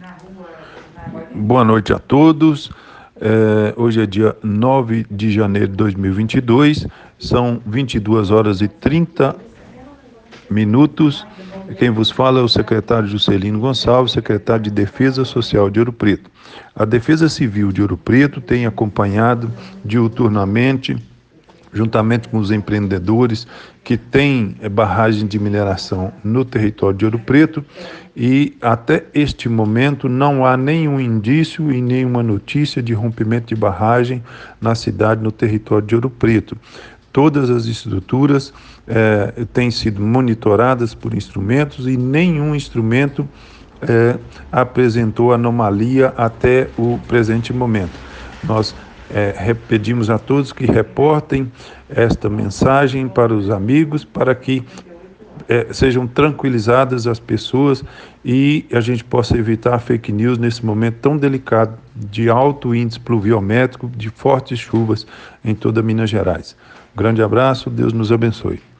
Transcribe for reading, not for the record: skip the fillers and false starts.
Boa noite a todos. Hoje é dia 9 de janeiro de 2022, são 22 horas e 30 minutos. Quem vos fala é o secretário Juscelino Gonçalves, secretário de Defesa Social de Ouro Preto. A Defesa Civil de Ouro Preto tem acompanhado diuturnamente, juntamente com os empreendedores que têm barragem de mineração no território de Ouro Preto, e até este momento não há nenhum indício e nenhuma notícia de rompimento de barragem na cidade, no território de Ouro Preto. Todas as estruturas têm sido monitoradas por instrumentos e nenhum instrumento apresentou anomalia até o presente momento. Nós pedimos a todos que reportem esta mensagem para os amigos, para que sejam tranquilizadas as pessoas e a gente possa evitar fake news nesse momento tão delicado de alto índice pluviométrico, de fortes chuvas em toda Minas Gerais. Um grande abraço, Deus nos abençoe.